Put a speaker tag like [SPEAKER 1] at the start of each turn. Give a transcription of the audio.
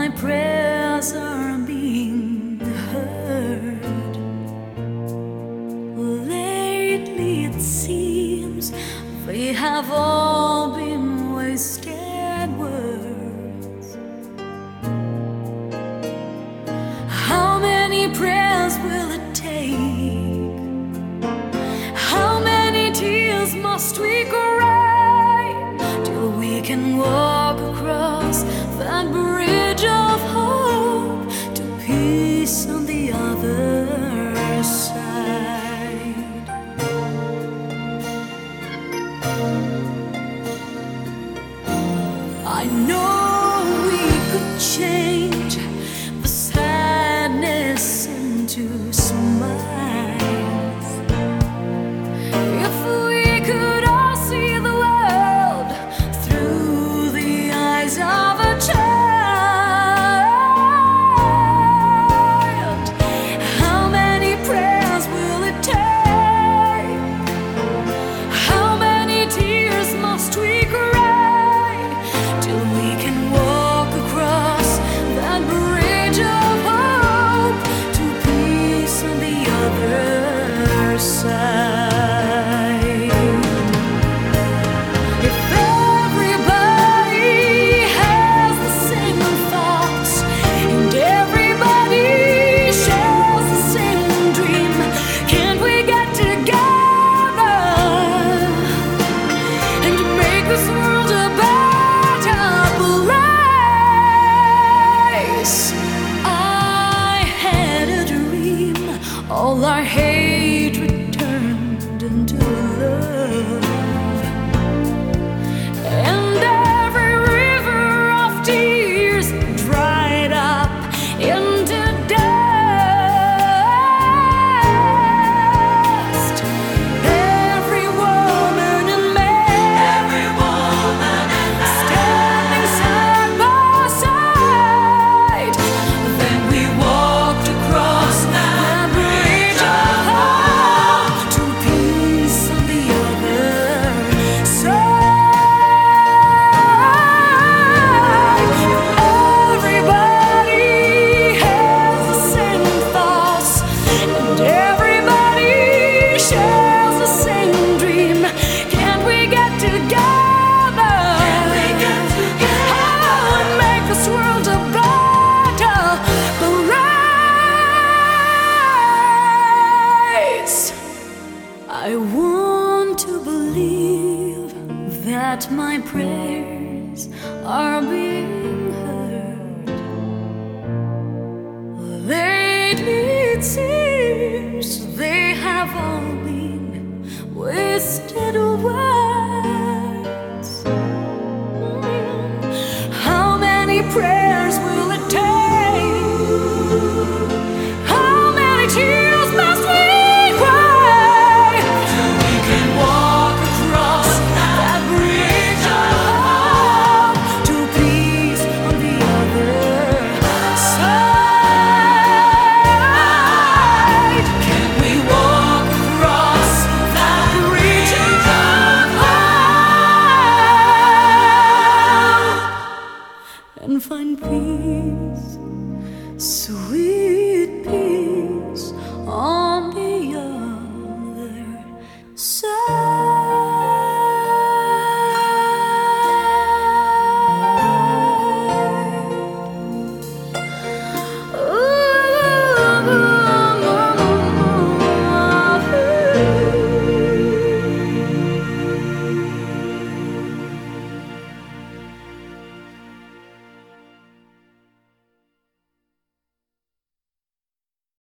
[SPEAKER 1] my prayers are being heard. Lately it seems they have all been wasted words. How many prayers will it take? How many tears must we cry till we can walk across that bridge of hope to peace on the other side? I know we could change the sadness into smiles if we could all see the world through the eyes of a child. How many prayers will it take? How many tears must we cry till we can walk across that bridge of hope to peace on the other side? If everybody has the same thoughts and everybody shares the same dream, can't we get together and make this world a better place? I had a dream, all our hatred turned into love, and every river of tears dried up into dust. Every woman and man, standing side by side. Then we walked across that bridge of hope to peace on the other side. Everybody has the same thoughts and everybody shares the same dream. Can't we get together? Oh, and make this world a better place? I want to believe that my prayers are being heard. Lately it seems they have all been wasted words. How many prayers will it take? How many tears must we cry till we can walk across that bridge of hope to peace on the other side? Can we walk across that bridge of hope and find peace, sweet peace on the other side?